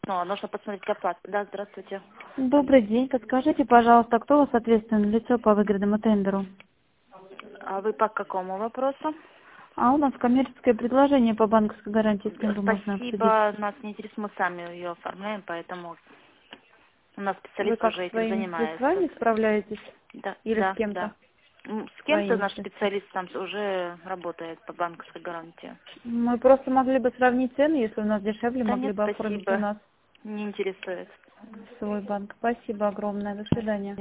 Ну, нужно посмотреть оплату. Да, здравствуйте. Добрый день. Подскажите, пожалуйста, кто у вас ответственное лицо по выгодному тендеру? А вы по какому вопросу? А у нас коммерческое предложение по банковской гарантии, с кем бы можно обсудить. Спасибо, нас не интересует, мы сами ее оформляем, поэтому у нас Вы специалист как уже этим своими занимается. средствами справляетесь? Да, Или с да, кем-то? да. С кем-то Своими наш средствами. специалист там уже работает по банковской гарантии. Мы просто могли бы сравнить цены, если у нас дешевле, Да могли нет, бы оформить у спасибо. нас Не интересует. свой банк. Спасибо огромное. До свидания.